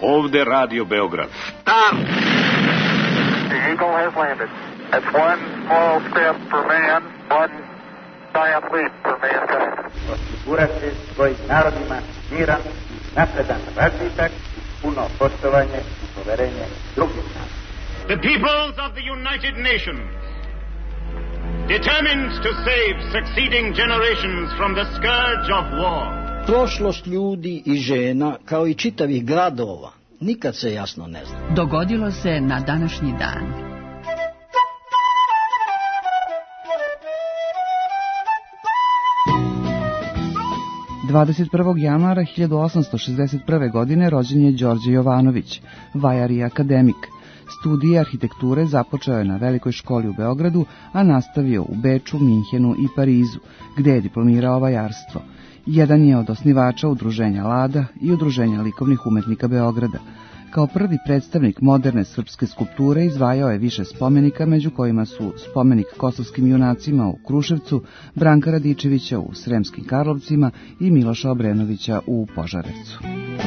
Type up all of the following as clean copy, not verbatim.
Ovde Radio Beograd. Start! The Eagle has landed. That's one small step for man, one giant leap for mankind. Osigurati svojim narodima miran, napredan razvitak, puno poštovanje i poverenje drugih naroda. The peoples of the United Nations, determined to save succeeding generations from the scourge of war. Prošlost ljudi i žena, kao i čitavih gradova, nikad se jasno ne zna. Dogodilo se na današnji dan. Januara 1861. godine rođen je Đorđe Jovanović, vajar i akademik. Studije arhitekture započeo je na Velikoj školi u Beogradu, a nastavio u Beču, Minhenu i Parizu, gde je diplomirao vajarstvo. Jedan je od osnivača Udruženja Lada i Udruženja likovnih umetnika Beograda. Kao prvi predstavnik moderne srpske skulpture izvajao je više spomenika, među kojima su spomenik kosovskim junacima u Kruševcu, Branka Radičevića u Sremskim Karlovcima i Miloša Obrenovića u Požarevcu.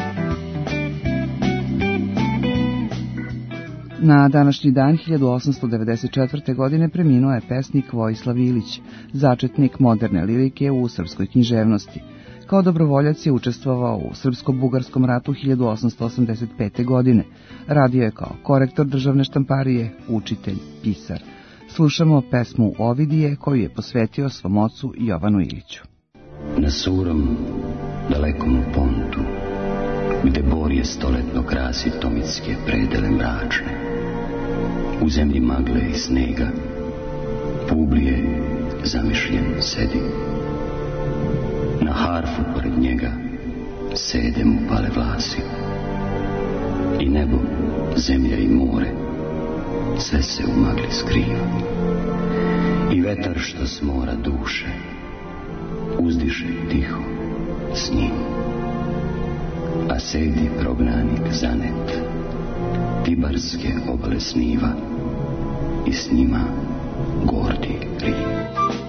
Na današnji dan 1894. godine preminuo je pesnik Vojislav Ilić, začetnik moderne lirike u srpskoj književnosti. Kao dobrovoljac je učestvovao u Srpsko-bugarskom ratu 1885. godine. Radio je kao korektor državne štamparije, učitelj, pisar. Slušamo pesmu Ovidije koju je posvetio svom ocu Jovanu Iliću. Na surom, dalekom pontu, gde borje stoletno krasi tomitske predele mračne, u zemlji magle i snega, Publije zamišljen sedi. Na harfu pored njega sede mu pale vlasi. I nebo, zemlja i more, sve se u magli skriva. I vetar što s mora duše uzdiše tiho s njim. A sedi prognanik zanet Tibarske obale sniva i s njima gordi Rim.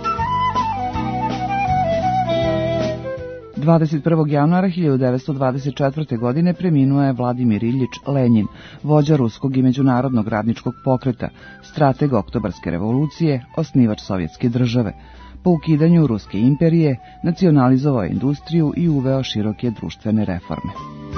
21. januara 1924. godine preminuo je Vladimir Iljič Lenjin, vođa ruskog i međunarodnog radničkog pokreta, strateg Oktobarske revolucije, osnivač Sovjetske države. Po ukidanju Ruske imperije nacionalizovao je industriju i uveo široke društvene reforme.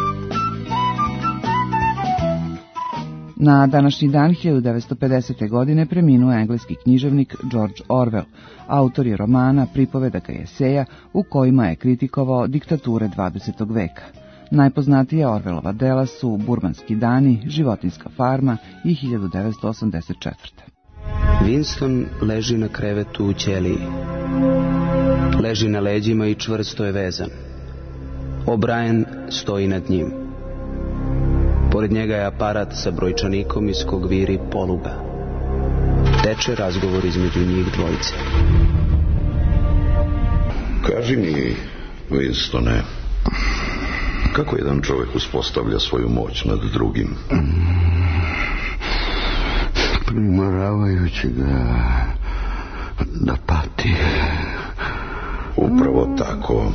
Na današnji dan 1950. godine preminuo je engleski književnik George Orwell, autor je romana, pripovedaka i eseja u kojima je kritikovao diktature 20. veka. Najpoznatija Orwellova dela su Burmanski dani, Životinjska farma i 1984. Winston leži na krevetu u ćeliji. Leži na leđima i čvrsto je vezan. O'Brien stoji nad njim. Pored njega je aparat sa brojčanikom iz kog viri poluga. Teče razgovor između njih dvojice. Kaži mi, Winstone, kako jedan čovjek uspostavlja svoju moć nad drugim? Primoravajući ga da pati. Upravo tako.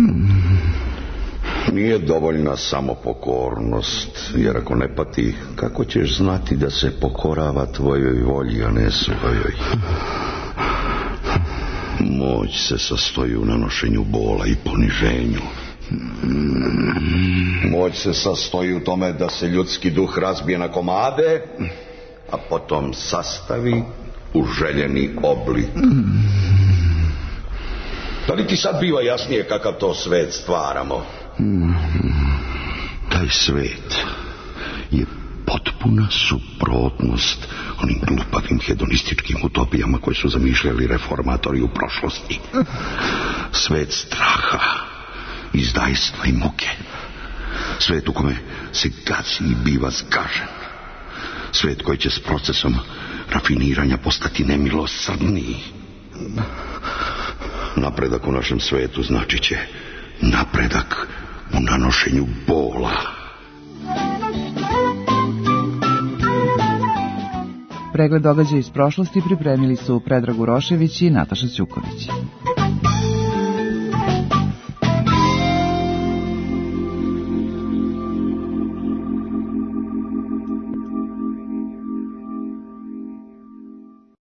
Nije dovoljna samo pokornost, jer ako ne pati, kako ćeš znati da se pokorava tvojoj volji, a ne svojoj? Moć se sastoji u nanošenju bola i poniženju. Moć se sastoji u tome da se ljudski duh razbije na komade, a potom sastavi u željeni oblik. Da li ti sad biva jasnije kakav to svet stvaramo? Taj svet je potpuna suprotnost onim glupavim hedonističkim utopijama koje su zamišljali reformatori u prošlosti. Svet straha, izdajstva i muke. Svet u kome se gazi i biva zgažen. Svet koji će s procesom rafiniranja postati nemilosrdniji. Napredak u našem svetu znači će napredak u nanošenju bola. Pregled događaja iz prošlosti pripremili su Predrag Urošević i Nataša Ćuković.